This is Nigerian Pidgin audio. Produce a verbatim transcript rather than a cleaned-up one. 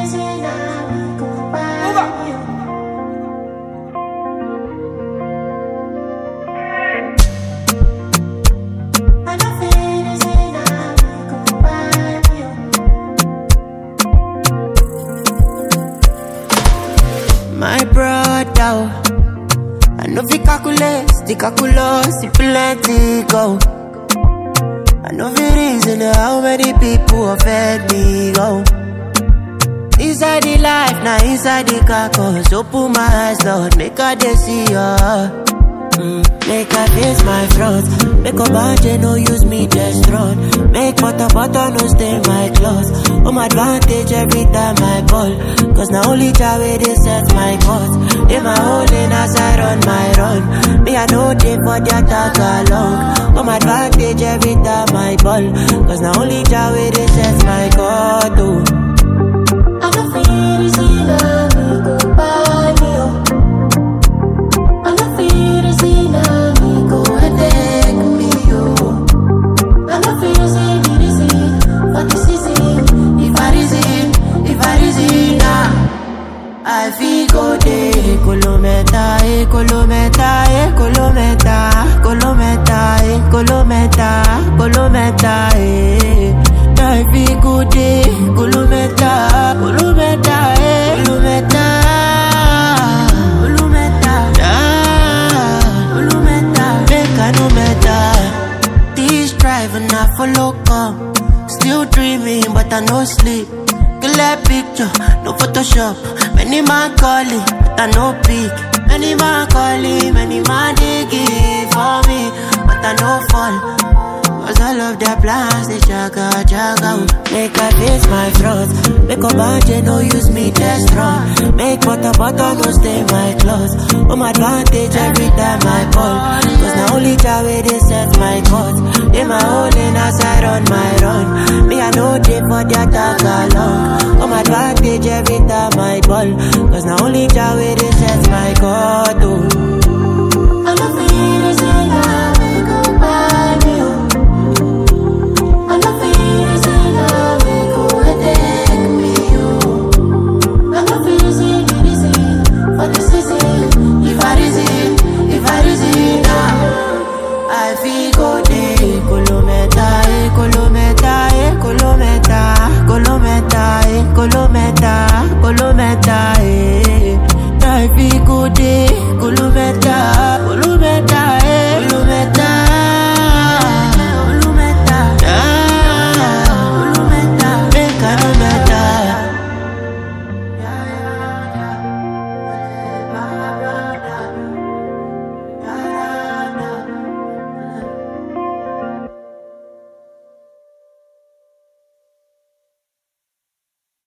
My brother, I know fi calculate, the calculus, the plenty go. I know fi reason how many people offend me go. Inside the life, now inside the carcass. Open my eyes, Lord, make I dey see ya. Mm. Make I face my front. Make a budget, no use me just run. Make butter, butter, no stay my clothes. Home advantage every time I ball. Cause now only Jah way they set my course. They my whole lane as I run my run. Me I know they for the attack along. Home advantage every time I ball. Cause now only Jah way they set my course. Oh. I don't feel this in a me go by me, oh. I don't feel this in a me go attack me, oh. I don't feel this in this in for this season. If I reason, if I reason now, I feel go day. Kolometa, eh, kolometa, eh, kolometa, kolometa, eh, kolometa, kolometa, eh. I feel good day. Kolometa, kolometa, eh, kolometa, kolometa, ah, kolometa, make I no matter. This drive and I follow come. Still dreaming, but I no sleep. Clear picture, no Photoshop. Many man calling, but I no pick. Many man calling, many man digging for me, but I no fall. Cause all of their plans, they jaga, jaga. Make I face my front. Make a budget, no use me just run. Make butter, butter, no stay my clothes. Home advantage every time I ball. Cause now only Jah way they set my course. They my whole lane as I run my run. Me I know they for the attack along. Home advantage every time I ball. Cause now only Jah way they set my course. Oh. I don't feel this in